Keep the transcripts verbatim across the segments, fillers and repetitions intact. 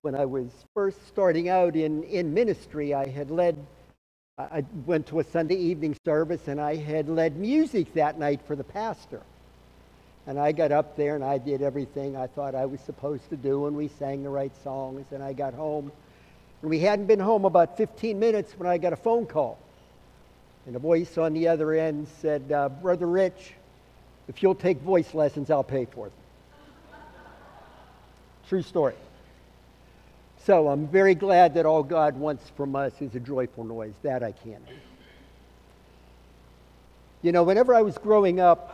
When I was first starting out in, in ministry, I had led, I went to a Sunday evening service and I had led music that night for the pastor. And I got up there and I did everything I thought I was supposed to do, and we sang the right songs, and I got home. And we hadn't been home about fifteen minutes when I got a phone call. And a voice on the other end said, uh, Brother Rich, if you'll take voice lessons, I'll pay for them. True story. So I'm very glad that all God wants from us is a joyful noise. That I can. You know, whenever I was growing up,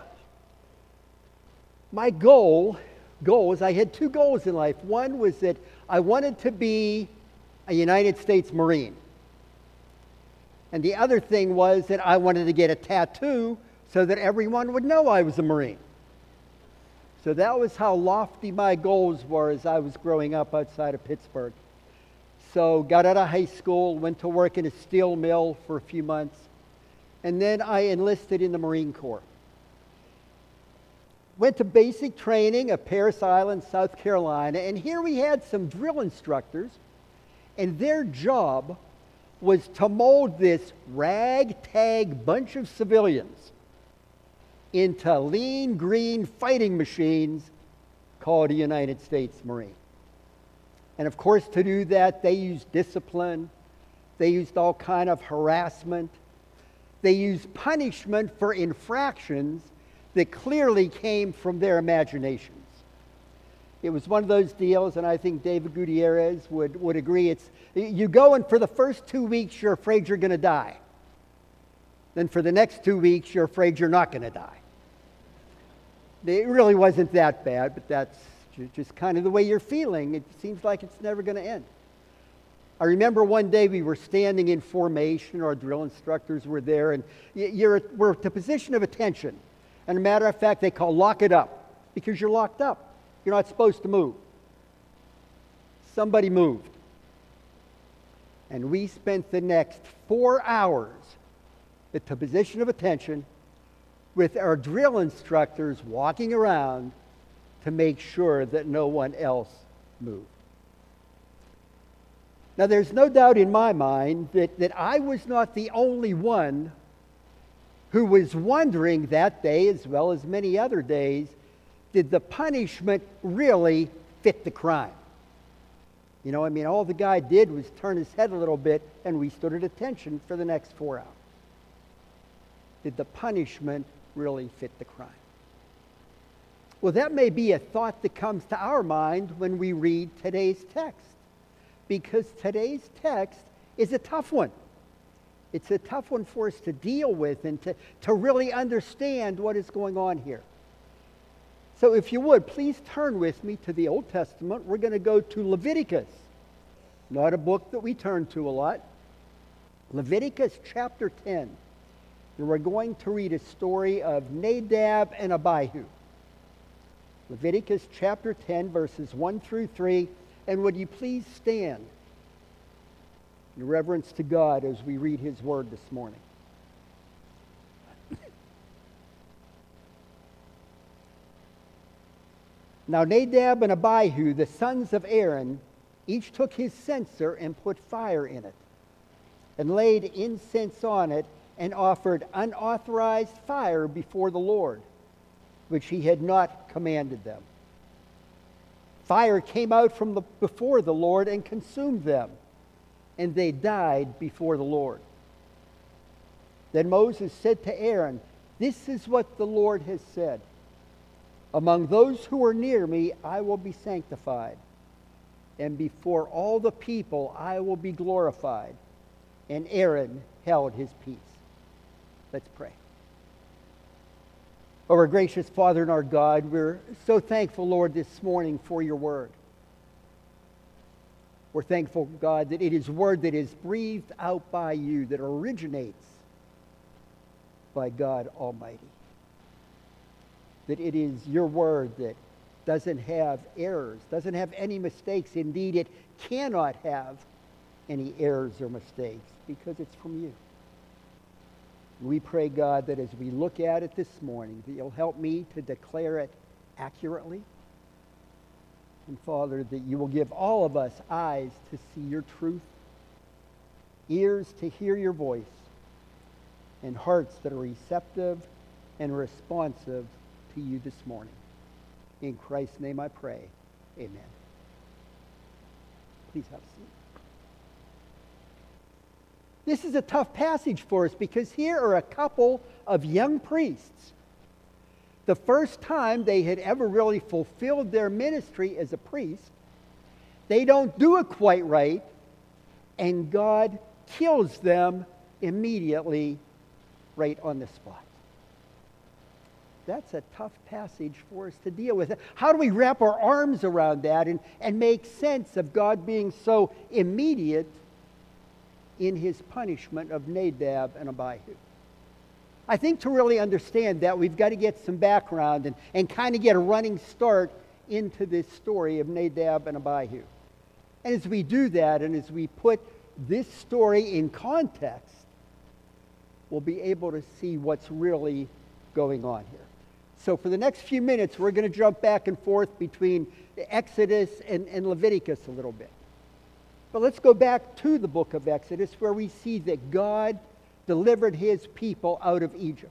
my goal, goals, I had two goals in life. One was that I wanted to be a United States Marine. And the other thing was that I wanted to get a tattoo so that everyone would know I was a Marine. So that was how lofty my goals were as I was growing up outside of Pittsburgh. So got out of high school, went to work in a steel mill for a few months, and then I enlisted in the Marine Corps. Went to basic training at Parris Island, South Carolina, and here we had some drill instructors, and their job was to mold this ragtag bunch of civilians into lean green fighting machines called a United States Marine. And of course, to do that, they used discipline, they used all kind of harassment, they used punishment for infractions that clearly came from their imaginations. It was one of those deals, and I think David Gutierrez would, would agree, it's you go and for the first two weeks you're afraid you're going to die. Then for the next two weeks you're afraid you're not going to die. It really wasn't that bad, but that's just kind of the way you're feeling. It seems like it's never going to end. I remember one day we were standing in formation, our drill instructors were there, and you're, we're at the position of attention. And a matter of fact, they call lock it up, because you're locked up. You're not supposed to move. Somebody moved. And we spent the next four hours at the position of attention with our drill instructors walking around to make sure that no one else moved. Now, there's no doubt in my mind that, that I was not the only one who was wondering that day, as well as many other days, did the punishment really fit the crime? You know, I mean, all the guy did was turn his head a little bit, and we stood at attention for the next four hours. Did the punishment really fit the crime? Well, that may be a thought that comes to our mind when we read today's text, because today's text is a tough one. It's a tough one for us to deal with and to, to really understand what is going on here. So if you would, please turn with me to the Old Testament. We're going to go to Leviticus. Not a book that we turn to a lot. Leviticus chapter ten. And we're going to read a story of Nadab and Abihu. Leviticus chapter ten, verses one through three. And would you please stand in reverence to God as we read His Word this morning. Now Nadab and Abihu, the sons of Aaron, each took his censer and put fire in it, and laid incense on it, and offered unauthorized fire before the Lord, which he had not commanded them. Fire came out from the, before the Lord and consumed them, and they died before the Lord. Then Moses said to Aaron, "This is what the Lord has said. Among those who are near me, I will be sanctified, and before all the people I will be glorified." And Aaron held his peace. Let's pray. Oh, our gracious Father and our God, we're so thankful, Lord, this morning for your word. We're thankful, God, that it is word that is breathed out by you, that originates by God Almighty. That it is your word that doesn't have errors, doesn't have any mistakes. Indeed, it cannot have any errors or mistakes because it's from you. We pray, God, that as we look at it this morning, that you'll help me to declare it accurately, And Father, that you will give all of us eyes to see your truth, ears to hear your voice, and hearts that are receptive and responsive to you this morning. In Christ's name I pray. Amen. Please have a seat. This is a tough passage for us because here are a couple of young priests. The first time they had ever really fulfilled their ministry as a priest. They don't do it quite right, and God kills them immediately right on the spot. That's a tough passage for us to deal with. How do we wrap our arms around that and, and make sense of God being so immediate in his punishment of Nadab and Abihu? I think to really understand that, we've got to get some background and, and kind of get a running start into this story of Nadab and Abihu. And as we do that, and as we put this story in context, we'll be able to see what's really going on here. So for the next few minutes, we're going to jump back and forth between Exodus and, and Leviticus a little bit. But let's go back to the book of Exodus, where we see that God delivered his people out of Egypt.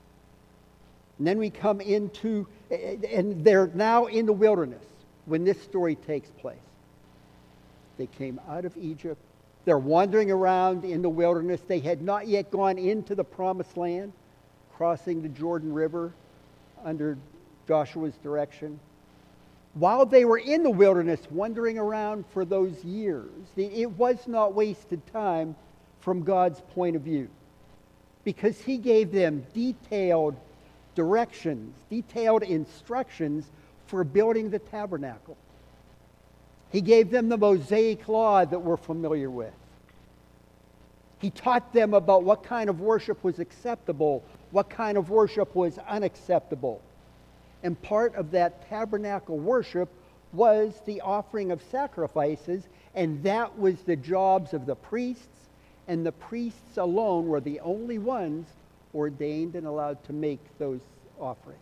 And then we come into, and they're now in the wilderness when this story takes place. They came out of Egypt. They're wandering around in the wilderness. They had not yet gone into the promised land, crossing the Jordan River under Joshua's direction. While they were in the wilderness, wandering around for those years, it was not wasted time from God's point of view, because he gave them detailed directions, detailed instructions for building the tabernacle. He gave them the Mosaic law that we're familiar with. He taught them about what kind of worship was acceptable, what kind of worship was unacceptable. And part of that tabernacle worship was the offering of sacrifices, and that was the jobs of the priests, and the priests alone were the only ones ordained and allowed to make those offerings.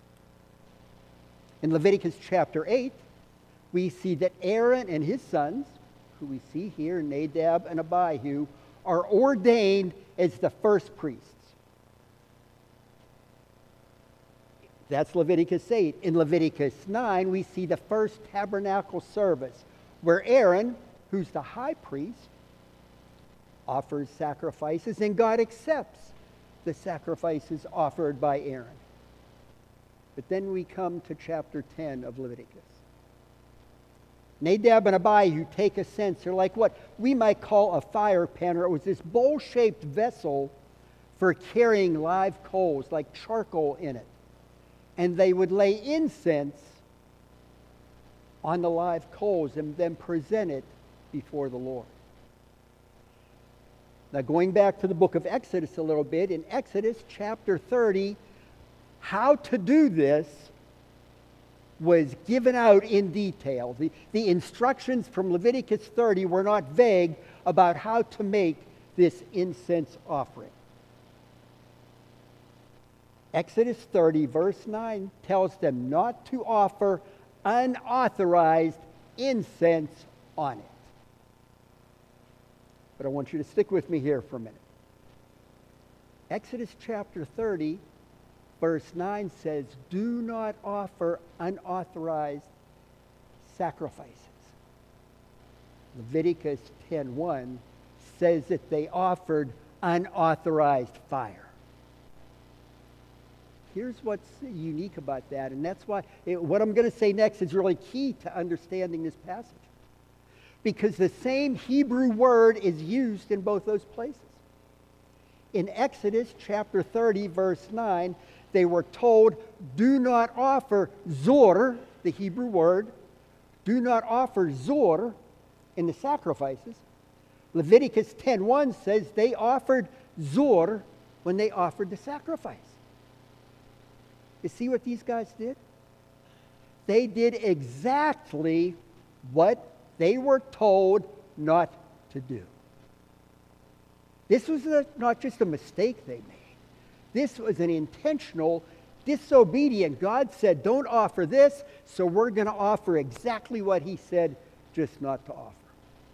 In Leviticus chapter eight, we see that Aaron and his sons, who we see here, Nadab and Abihu, are ordained as the first priests. That's Leviticus eight. In Leviticus nine, we see the first tabernacle service, where Aaron, who's the high priest, offers sacrifices, and God accepts the sacrifices offered by Aaron. But then we come to chapter ten of Leviticus. Nadab and Abihu take a censer, like what we might call a fire pan, or it was this bowl-shaped vessel for carrying live coals, like charcoal in it. And they would lay incense on the live coals and then present it before the Lord. Now, going back to the book of Exodus a little bit, in Exodus chapter thirty, how to do this was given out in detail. The, the instructions from Leviticus thirty were not vague about how to make this incense offering. Exodus thirty, verse nine, tells them not to offer unauthorized incense on it. But I want you to stick with me here for a minute. Exodus chapter thirty, verse nine says, do not offer unauthorized sacrifices. Leviticus ten one says that they offered unauthorized fire. Here's what's unique about that, and that's why it, what I'm going to say next is really key to understanding this passage. Because the same Hebrew word is used in both those places. In Exodus chapter thirty, verse nine, they were told, do not offer zor, the Hebrew word, do not offer zor in the sacrifices. Leviticus ten one says they offered zor when they offered the sacrifice. You see what these guys did? They did exactly what they were told not to do. This was a, not just a mistake they made. This was an intentional, disobedient. God said, don't offer this, so we're going to offer exactly what he said just not to offer.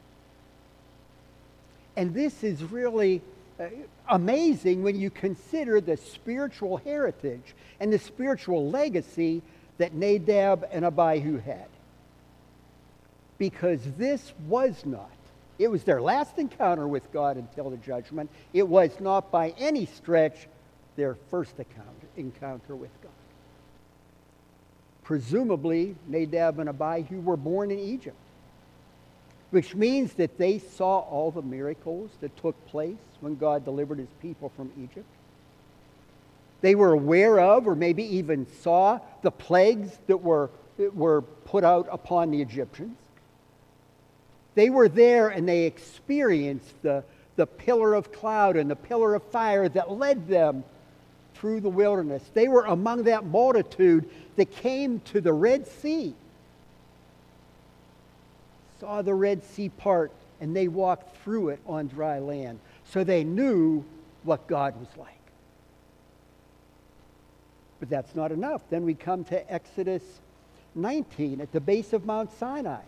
And this is really uh, amazing when you consider the spiritual heritage and the spiritual legacy that Nadab and Abihu had. Because this was not, it was their last encounter with God until the judgment. It was not by any stretch their first encounter, encounter with God. Presumably, Nadab and Abihu were born in Egypt, which means that they saw all the miracles that took place when God delivered his people from Egypt. They were aware of, or maybe even saw, the plagues that were, that were put out upon the Egyptians. They were there and they experienced the, the pillar of cloud and the pillar of fire that led them through the wilderness. They were among that multitude that came to the Red Sea, saw the Red Sea part, and they walked through it on dry land. So they knew what God was like. But that's not enough. Then we come to Exodus nineteen at the base of Mount Sinai.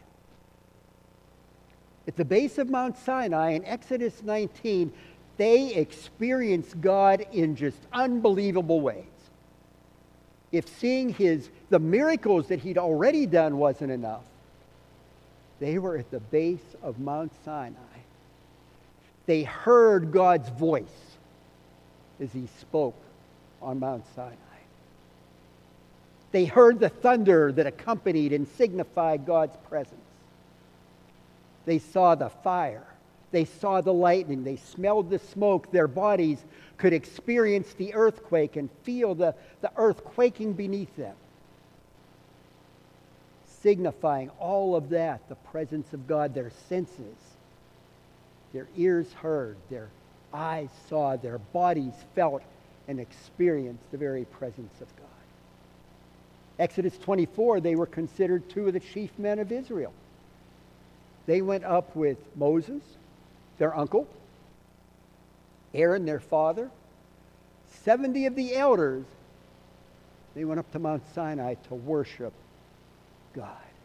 At the base of Mount Sinai in Exodus nineteen, they experienced God in just unbelievable ways. If seeing his the miracles that he'd already done wasn't enough, they were at the base of Mount Sinai. They heard God's voice as he spoke on Mount Sinai. They heard the thunder that accompanied and signified God's presence. They saw the fire. They saw the lightning. They smelled the smoke. Their bodies could experience the earthquake and feel the, the earth quaking beneath them. Signifying all of that, the presence of God, their senses. Their ears heard, their eyes saw, their bodies felt and experienced the very presence of God. Exodus twenty-four, they were considered two of the chief men of Israel. They went up with Moses, their uncle, Aaron, their father, seventy of the elders. They went up to Mount Sinai to worship God.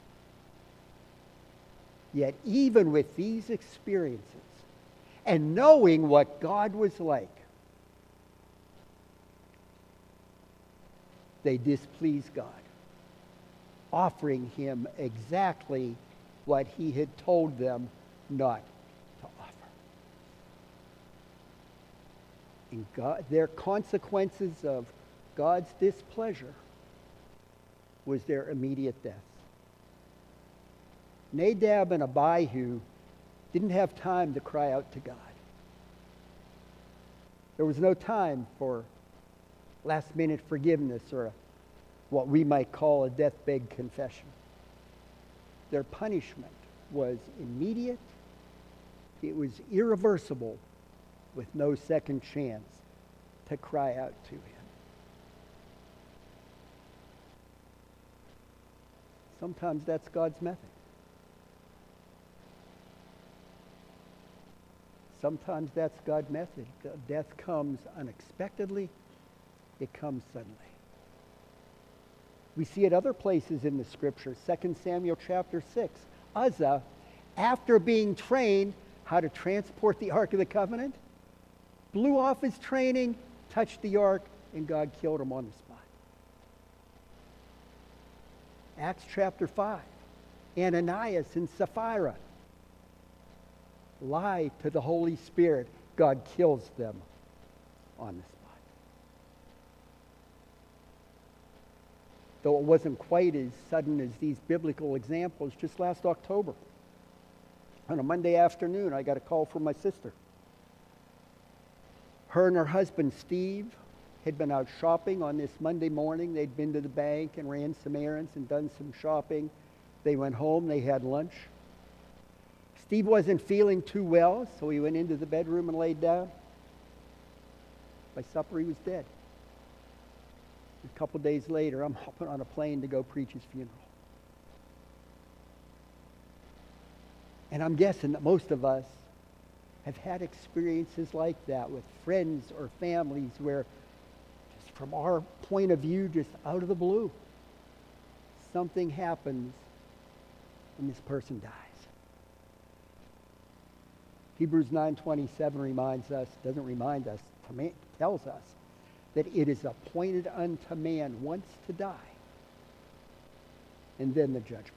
Yet even with these experiences and knowing what God was like, they displeased God, offering him exactly what he had told them not to offer. And God, their consequences of God's displeasure was their immediate death. Nadab and Abihu didn't have time to cry out to God. There was no time for last-minute forgiveness or a, what we might call a deathbed confession. Their punishment was immediate. It was irreversible, with no second chance to cry out to him. Sometimes that's God's method. Sometimes that's God's method. Death comes unexpectedly. It comes suddenly. We see it other places in the scripture. Second Samuel chapter six. Uzzah, after being trained how to transport the Ark of the Covenant, blew off his training, touched the Ark, and God killed him on the spot. Acts chapter five. Ananias and Sapphira lie to the Holy Spirit. God kills them on the spot. Though it wasn't quite as sudden as these biblical examples, just last October, on a Monday afternoon, I got a call from my sister. Her and her husband, Steve, had been out shopping on this Monday morning. They'd been to the bank and ran some errands and done some shopping. They went home. They had lunch. Steve wasn't feeling too well, so he went into the bedroom and laid down. By supper, he was dead. A couple days later, I'm hopping on a plane to go preach his funeral. And I'm guessing that most of us have had experiences like that with friends or families where just from our point of view, just out of the blue, something happens and this person dies. Hebrews nine twenty-seven reminds us, doesn't remind us, tells us that it is appointed unto man once to die, and then the judgment.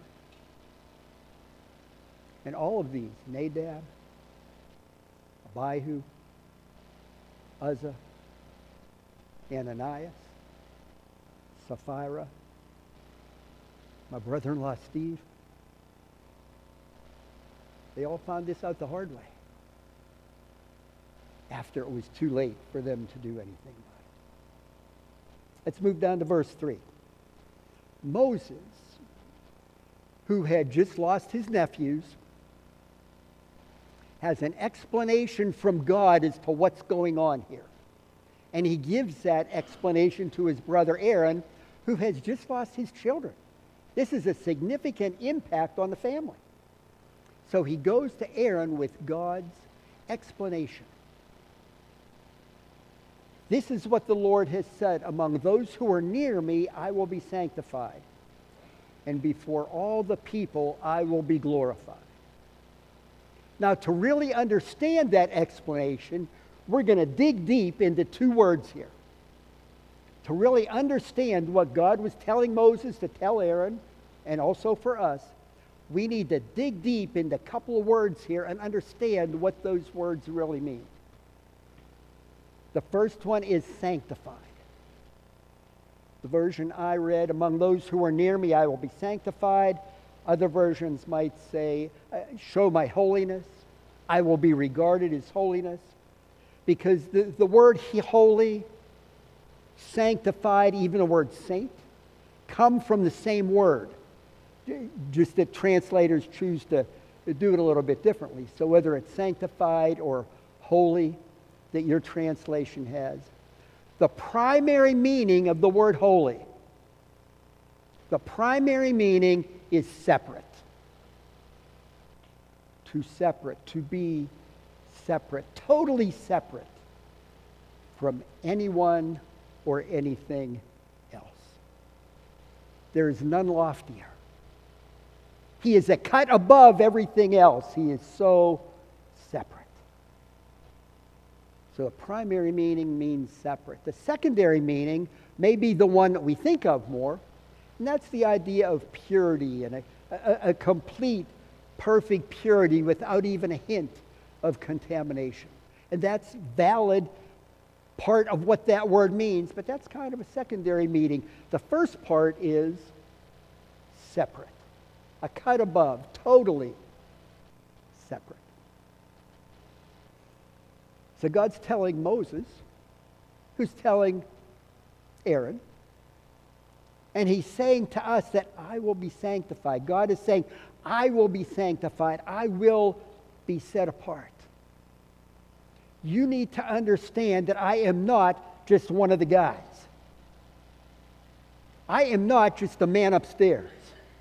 And all of these, Nadab, Abihu, Uzzah, Ananias, Sapphira, my brother-in-law Steve, they all found this out the hard way after it was too late for them to do anything about it. Let's move down to verse three. Moses, who had just lost his nephews, has an explanation from God as to what's going on here. And he gives that explanation to his brother Aaron, who has just lost his children. This is a significant impact on the family. So he goes to Aaron with God's explanation. This is what the Lord has said, among those who are near me, I will be sanctified, and before all the people, I will be glorified. Now, to really understand that explanation, we're going to dig deep into two words here. To really understand what God was telling Moses to tell Aaron, and also for us, we need to dig deep into a couple of words here and understand what those words really mean. The first one is sanctified. The version I read, among those who are near me, I will be sanctified. Other versions might say, show my holiness. I will be regarded as holiness. Because the, the word holy, sanctified, even the word saint, come from the same word. Just that translators choose to do it a little bit differently. So whether it's sanctified or holy that your translation has, the primary meaning of the word holy, the primary meaning is separate. To separate, to be separate, totally separate from anyone or anything else. There is none loftier. He is a cut above everything else. He is so separate. So the primary meaning means separate. The secondary meaning may be the one that we think of more, and that's the idea of purity and a, a, a complete, perfect purity without even a hint of contamination. And that's valid part of what that word means, but that's kind of a secondary meaning. The first part is separate. A cut above, totally separate. So God's telling Moses, who's telling Aaron, and he's saying to us that I will be sanctified. God is saying, I will be sanctified. I will be set apart. You need to understand that I am not just one of the guys. I am not just the man upstairs.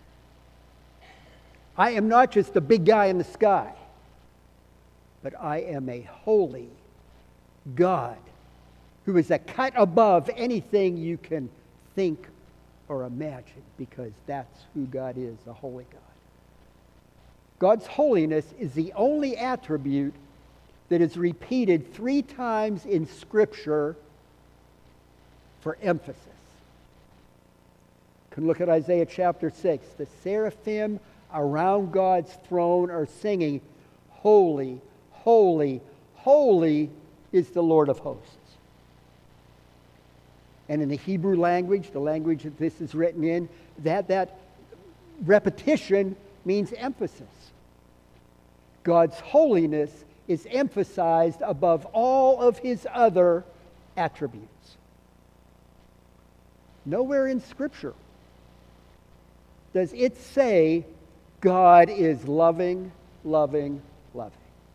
I am not just the big guy in the sky. But I am a holy God who is a cut above anything you can think or imagine, because that's who God is, a holy God. God's holiness is the only attribute that is repeated three times in Scripture for emphasis. You can look at Isaiah chapter six. The seraphim around God's throne are singing, holy, holy, holy is the Lord of hosts. And in the Hebrew language, the language that this is written in, that, that repetition means emphasis. God's holiness is emphasized above all of his other attributes. Nowhere in Scripture does it say God is loving, loving, loving.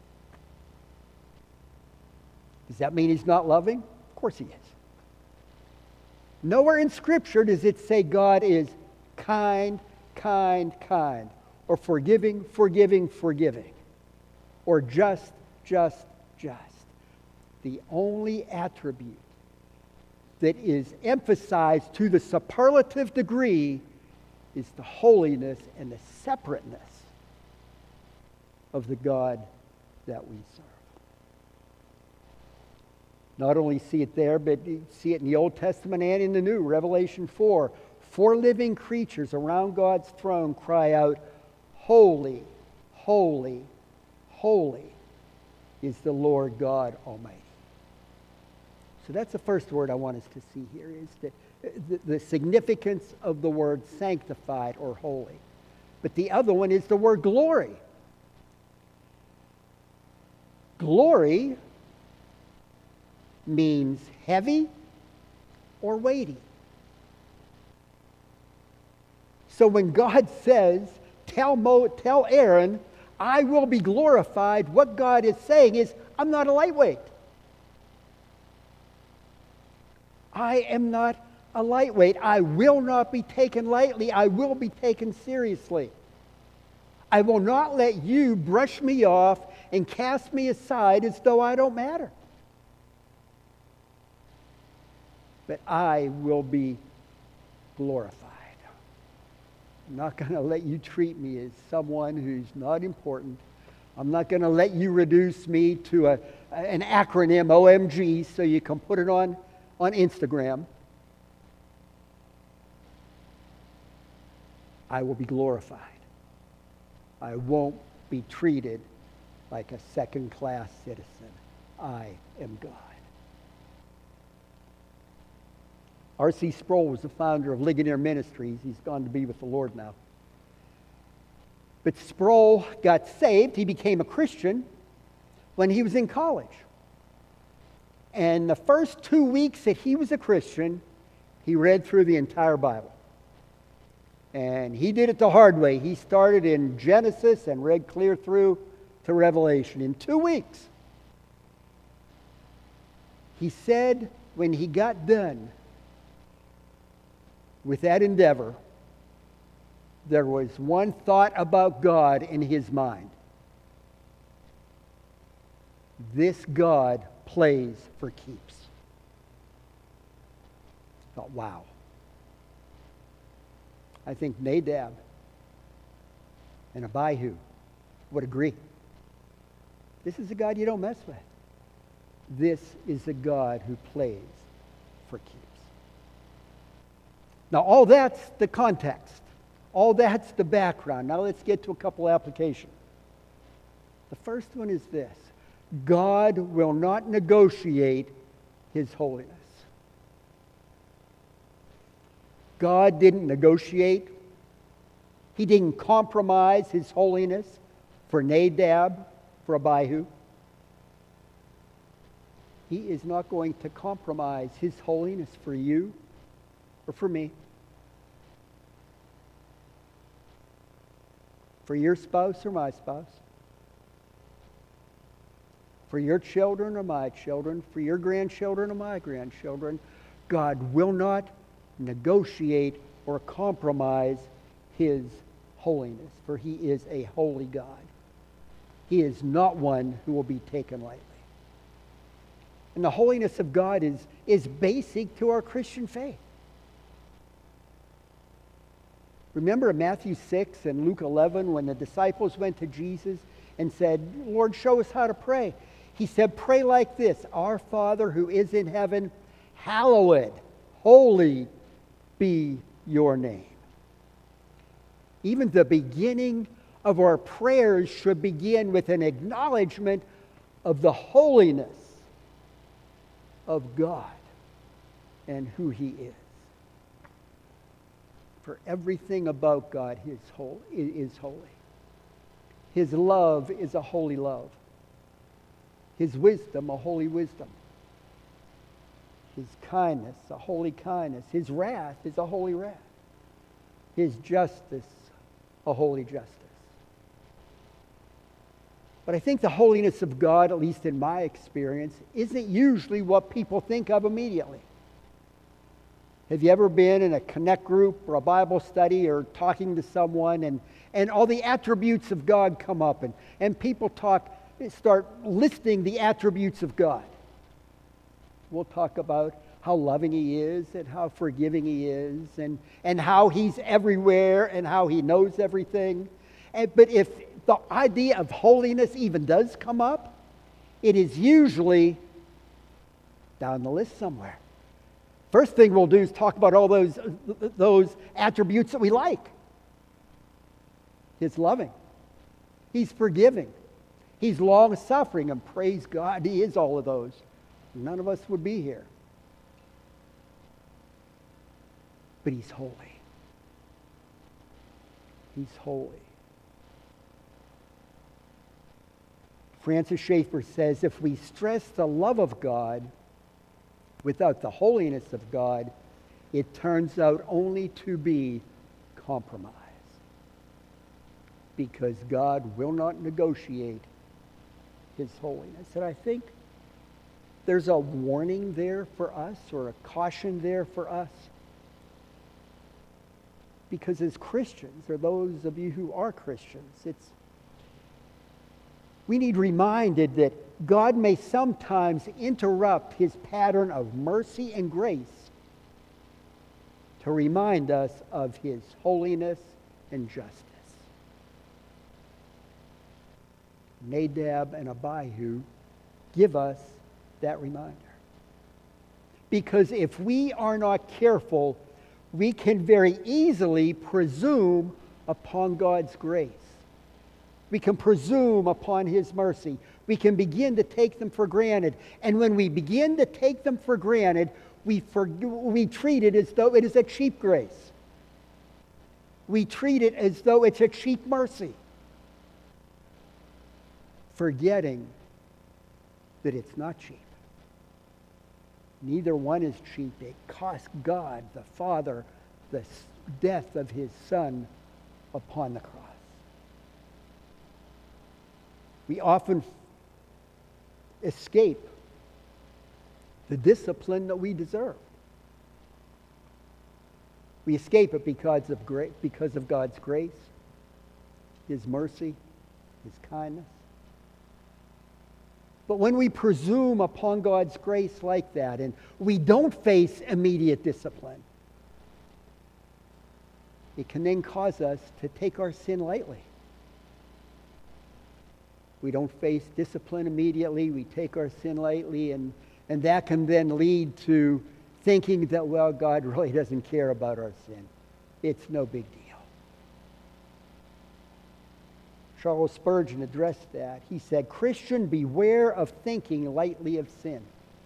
Does that mean he's not loving? Of course he is. Nowhere in Scripture does it say God is kind, kind, kind, or forgiving, forgiving, forgiving, or just, just, just. The only attribute that is emphasized to the superlative degree is the holiness and the separateness of the God that we serve. Not only see it there, but see it in the Old Testament and in the New. Revelation four. Four living creatures around God's throne cry out, "Holy, holy, holy is the Lord God Almighty." So that's the first word I want us to see here, is the, the, the significance of the word sanctified or holy. But the other one is the word glory. Glory means heavy or weighty. So when God says, tell, Mo, tell Aaron, I will be glorified, what God is saying is, I'm not a lightweight. I am not a lightweight. I will not be taken lightly. I will be taken seriously. I will not let you brush me off and cast me aside as though I don't matter. But I will be glorified. I'm not going to let you treat me as someone who's not important. I'm not going to let you reduce me to a, an acronym, O M G, so you can put it on, on Instagram. I will be glorified. I won't be treated like a second-class citizen. I am God. R C Sproul was the founder of Ligonier Ministries. He's gone to be with the Lord now. But Sproul got saved. He became a Christian when he was in college. And the first two weeks that he was a Christian, he read through the entire Bible. And he did it the hard way. He started in Genesis and read clear through to Revelation in two weeks. He said when he got done with that endeavor, there was one thought about God in his mind. This God plays for keeps. I thought, wow. I think Nadab and Abihu would agree. This is a God you don't mess with. This is a God who plays for keeps. Now, all that's the context. All that's the background. Now let's get to a couple applications. The first one is this. God will not negotiate His holiness. God didn't negotiate. He didn't compromise His holiness for Nadab, for Abihu. He is not going to compromise His holiness for you or for me. For your spouse or my spouse. For your children or my children. For your grandchildren or my grandchildren. God will not negotiate or compromise His holiness, for He is a holy God. He is not one who will be taken lightly. And the holiness of God is, is basic to our Christian faith. Remember in Matthew six and Luke eleven when the disciples went to Jesus and said, Lord, show us how to pray. He said, pray like this, Our Father who is in heaven, hallowed, holy be your name. Even the beginning of our prayers should begin with an acknowledgement of the holiness of God and who He is. For everything about God is holy, is holy. His love is a holy love. His wisdom, a holy wisdom. His kindness, a holy kindness. His wrath is a holy wrath. His justice, a holy justice. But I think the holiness of God, at least in my experience, isn't usually what people think of immediately. Have you ever been in a connect group or a Bible study or talking to someone and, and all the attributes of God come up and, and people talk, start listing the attributes of God? We'll talk about how loving he is and how forgiving he is and, and how he's everywhere and how he knows everything. And, but if the idea of holiness even does come up, it is usually down the list somewhere. First thing we'll do is talk about all those, those attributes that we like. He's loving. He's forgiving. He's long-suffering, and praise God, he is all of those. None of us would be here. But he's holy. He's holy. Francis Schaeffer says, if we stress the love of God without the holiness of God, it turns out only to be compromise. Because God will not negotiate his holiness. And I think there's a warning there for us, or a caution there for us. Because as Christians, or those of you who are Christians, it's we need reminded that God may sometimes interrupt his pattern of mercy and grace to remind us of his holiness and justice. Nadab and Abihu give us that reminder. Because if we are not careful, we can very easily presume upon God's grace. We can presume upon his mercy. We can begin to take them for granted. And when we begin to take them for granted, we, for, we treat it as though it is a cheap grace. We treat it as though it's a cheap mercy, forgetting that it's not cheap. Neither one is cheap. It cost God, the Father, the death of his Son upon the cross. We often escape the discipline that we deserve. We escape it because of gra- because of God's grace, his mercy, his kindness. But when we presume upon God's grace like that, and we don't face immediate discipline, it can then cause us to take our sin lightly. We don't face discipline immediately, we take our sin lightly, and, and that can then lead to thinking that, well, God really doesn't care about our sin. It's no big deal. Charles Spurgeon addressed that. He said, Christian, beware of thinking lightly of sin.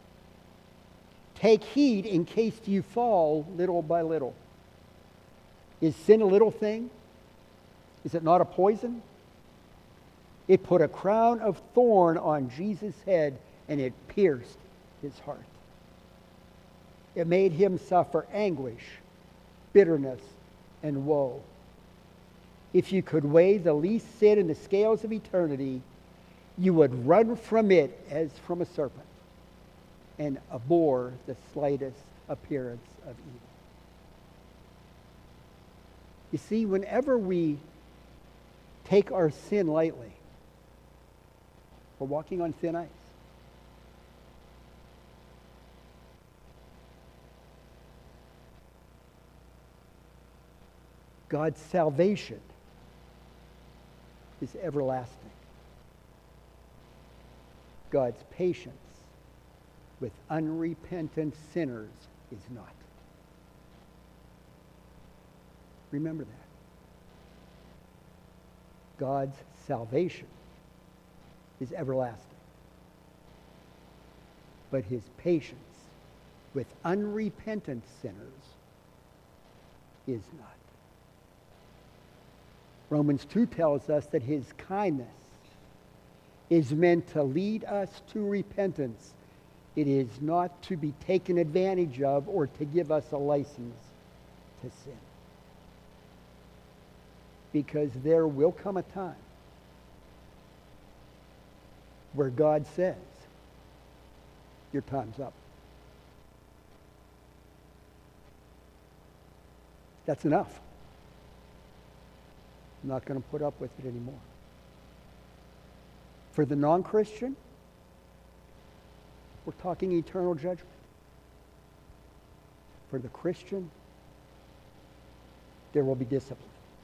Take heed in case you fall little by little. Is sin a little thing? Is it not a poison? It put a crown of thorn on Jesus' head, and it pierced his heart. It made him suffer anguish, bitterness, and woe. If you could weigh the least sin in the scales of eternity, you would run from it as from a serpent and abhor the slightest appearance of evil. You see, whenever we take our sin lightly, we're walking on thin ice. God's salvation is everlasting. God's patience with unrepentant sinners is not. Remember that. God's salvation is everlasting. But his patience with unrepentant sinners is not. Romans two tells us that his kindness is meant to lead us to repentance. It is not to be taken advantage of or to give us a license to sin. Because there will come a time where God says, your time's up. That's enough. I'm not going to put up with it anymore. For the non-Christian, we're talking eternal judgment. for the Christian, there will be discipline.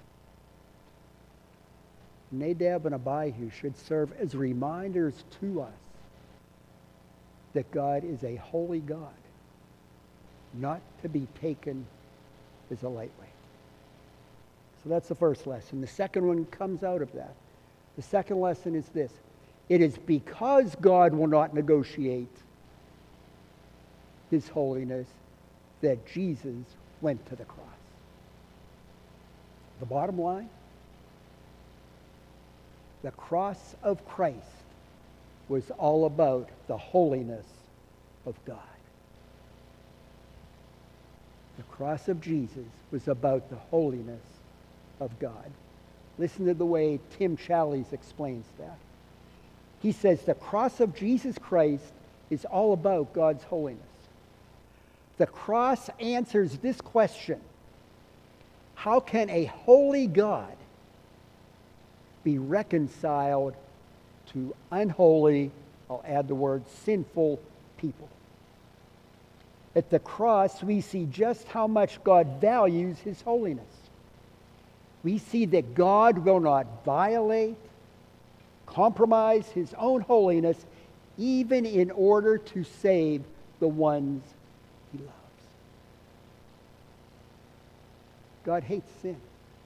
Nadab and Abihu should serve as reminders to us that God is a holy God, not to be taken as a lightweight. So that's the first lesson. The second one comes out of that. The second lesson is this. It is because God will not negotiate his holiness that Jesus went to the cross. The bottom line, the cross of Christ was all about the holiness of God. The cross of Jesus was about the holiness of God. Listen to the way Tim Challies explains that. He says the cross of Jesus Christ is all about God's holiness. The cross answers this question: how can a holy God be reconciled to unholy, I'll add the word sinful people? At the cross, we see just how much God values his holiness. We see that God will not violate, compromise his own holiness, even in order to save the ones he loves. God hates sin.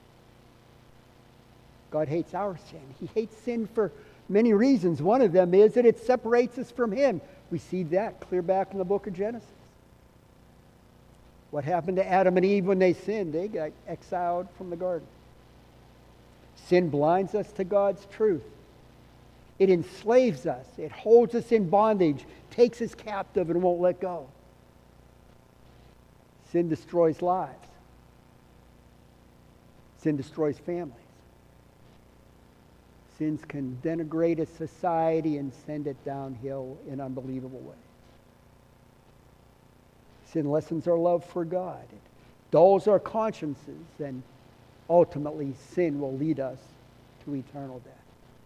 God hates our sin. He hates sin for many reasons. One of them is that it separates us from him. We see that clear back in the book of Genesis. What happened to Adam and Eve when they sinned? They got exiled from the garden. Sin blinds us to God's truth. It enslaves us. It holds us in bondage, takes us captive, and won't let go. Sin destroys lives. Sin destroys families. Sins can denigrate a society and send it downhill in unbelievable ways. Sin lessens our love for God. It dulls our consciences, and ultimately sin will lead us to eternal death.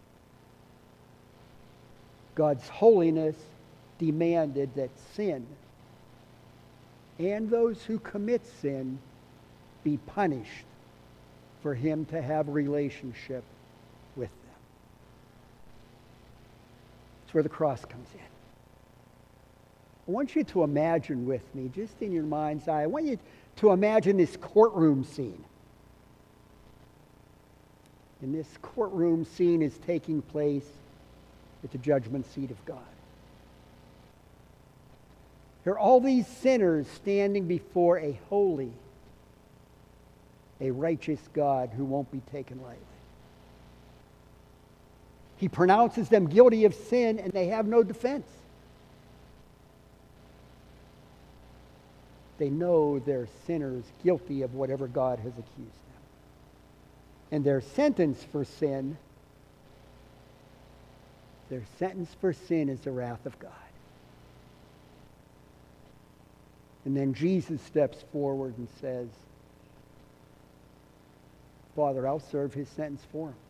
God's holiness demanded that sin and those who commit sin be punished for him to have a relationship with them. That's where the cross comes in. I want you to imagine with me, just in your mind's eye, I want you to imagine this courtroom scene. And this courtroom scene is taking place at the judgment seat of God. There are all these sinners standing before a holy, a righteous God who won't be taken lightly. He pronounces them guilty of sin, and they have no defense. They know they're sinners guilty of whatever God has accused them. And their sentence for sin, their sentence for sin is the wrath of God. And then Jesus steps forward and says, Father, I'll serve his sentence for him.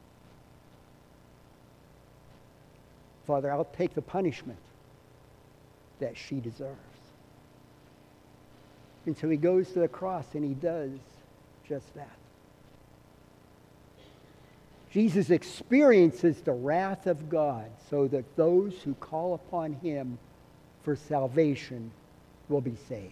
Father, I'll take the punishment that she deserves. And so he goes to the cross and he does just that. Jesus experiences the wrath of God so that those who call upon him for salvation will be saved.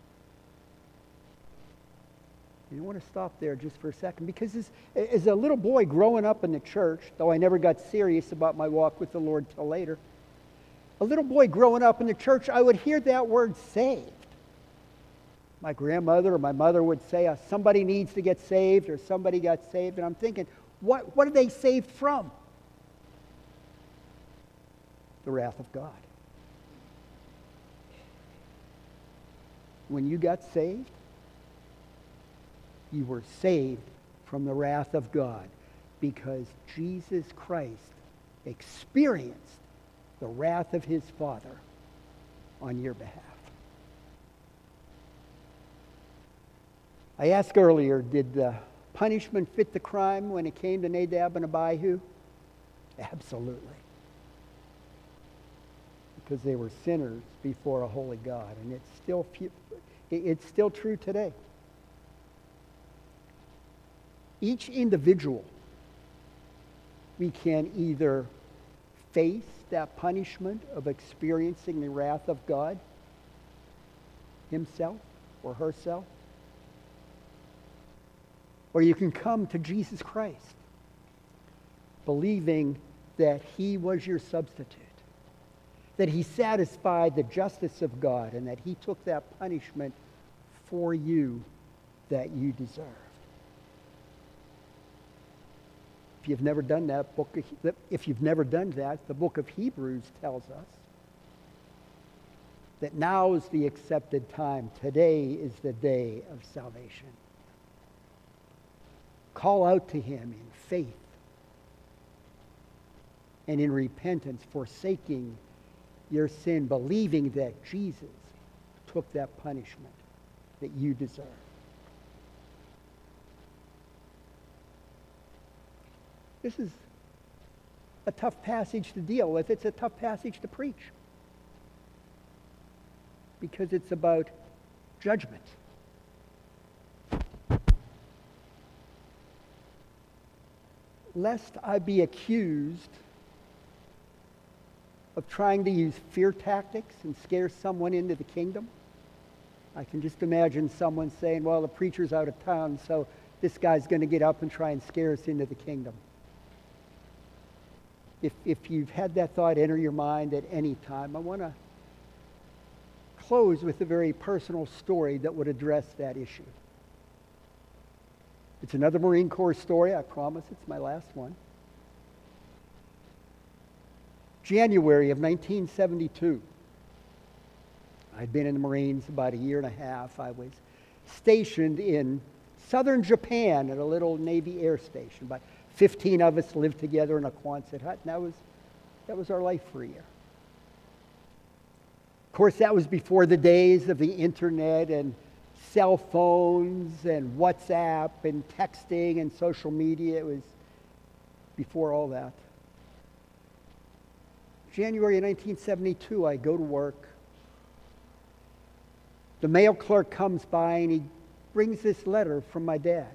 And I want to stop there just for a second, because as, as a little boy growing up in the church, though I never got serious about my walk with the Lord till later, a little boy growing up in the church, I would hear that word saved. My grandmother or my mother would say, uh, somebody needs to get saved, or somebody got saved. And I'm thinking, what, what are they saved from? The wrath of God. When you got saved, you were saved from the wrath of God because Jesus Christ experienced the wrath of his Father on your behalf. I asked earlier, did the punishment fit the crime when it came to Nadab and Abihu? Absolutely. Because they were sinners before a holy God. And it still, It's still true today. Each individual, we can either face that punishment of experiencing the wrath of God himself or herself, or you can come to Jesus Christ believing that he was your substitute, that he satisfied the justice of God, and that he took that punishment for you that you deserved. If you've never done that, book of, if you've never done that, the book of Hebrews tells us that now is the accepted time. Today is the day of salvation. Call out to him in faith and in repentance, forsaking your sin, believing that Jesus took that punishment that you deserve. This is a tough passage to deal with. It's a tough passage to preach because it's about judgment. Lest I be accused of trying to use fear tactics and scare someone into the kingdom. I can just imagine someone saying, well, the preacher's out of town, so this guy's going to get up and try and scare us into the kingdom. If, if you've had that thought enter your mind at any time, I want to close with a very personal story that would address that issue. It's another Marine Corps story, I promise. It's my last one. January of nineteen seventy-two. I'd been in the Marines about a year and a half. I was stationed in southern Japan at a little Navy air station. About fifteen of us lived together in a Quonset hut, and that was, that was our life for a year. Of course, that was before the days of the internet and cell phones and WhatsApp and texting and social media. It was before all that. January of nineteen seventy-two, I go to work. The mail clerk comes by and he brings this letter from my dad.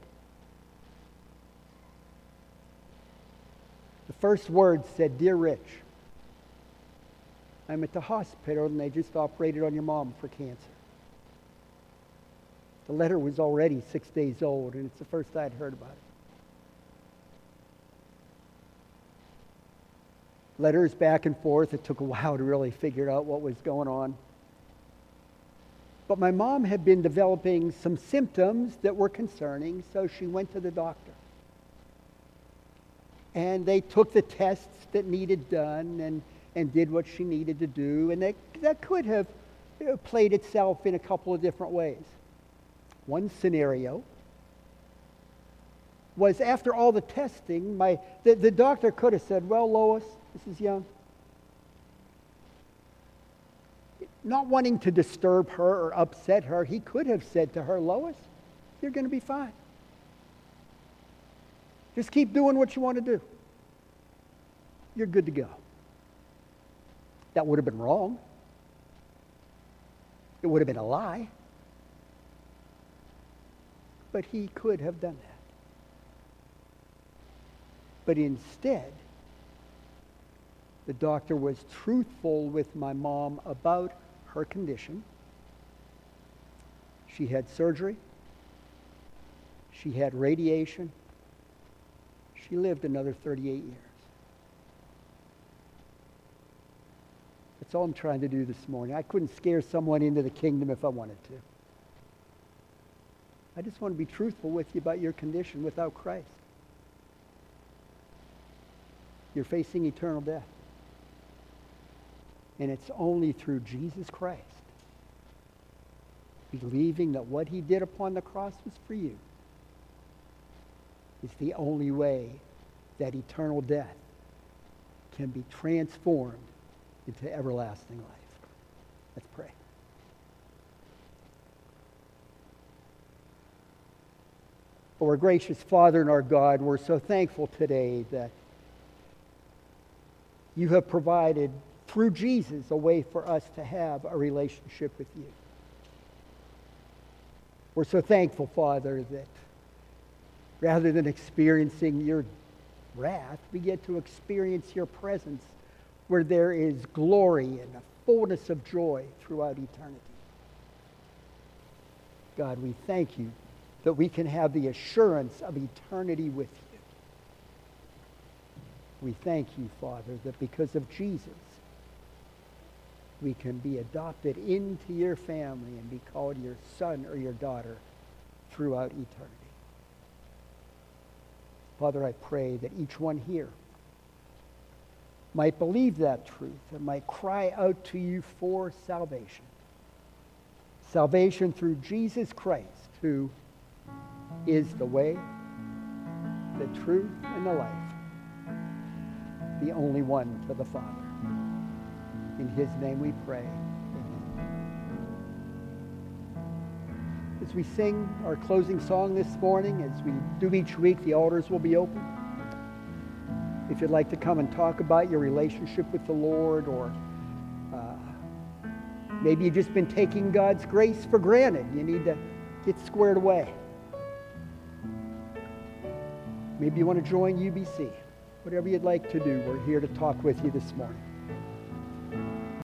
The first word said, "Dear Rich, I'm at the hospital and they just operated on your mom for cancer." The letter was already six days old, and it's the first I'd heard about it. Letters back and forth. It took a while to really figure out what was going on. But my mom had been developing some symptoms that were concerning, so she went to the doctor. And they took the tests that needed done and, and did what she needed to do. And that, that could have you know, played itself in a couple of different ways. One scenario was after all the testing, my the, the doctor could have said, "Well, Lois, Missus Young," not wanting to disturb her or upset her, he could have said to her, "Lois, you're going to be fine. Just keep doing what you want to do. You're good to go." That would have been wrong. It would have been a lie. But he could have done that. But instead, the doctor was truthful with my mom about her condition. She had surgery. She had radiation. She lived another thirty-eight years. That's all I'm trying to do this morning. I couldn't scare someone into the kingdom if I wanted to. I just want to be truthful with you about your condition without Christ. You're facing eternal death. And it's only through Jesus Christ, believing that what he did upon the cross was for you, is the only way that eternal death can be transformed into everlasting life. Let's pray. Oh, our gracious Father and our God, we're so thankful today that you have provided through Jesus a way for us to have a relationship with you. We're so thankful, Father, that rather than experiencing your wrath, we get to experience your presence where there is glory and a fullness of joy throughout eternity. God, we thank you that we can have the assurance of eternity with you. We thank you, Father, that because of Jesus, we can be adopted into your family and be called your son or your daughter throughout eternity. Father, I pray that each one here might believe that truth and might cry out to you for salvation. Salvation through Jesus Christ, who is the way, the truth, and the life, the only one to the Father. In his name we pray. Amen. As we sing our closing song this morning, as we do each week, the altars will be open. If you'd like to come and talk about your relationship with the Lord, or uh, maybe you've just been taking God's grace for granted, you need to get squared away. Maybe you want to join U B C. Whatever you'd like to do, we're here to talk with you this morning.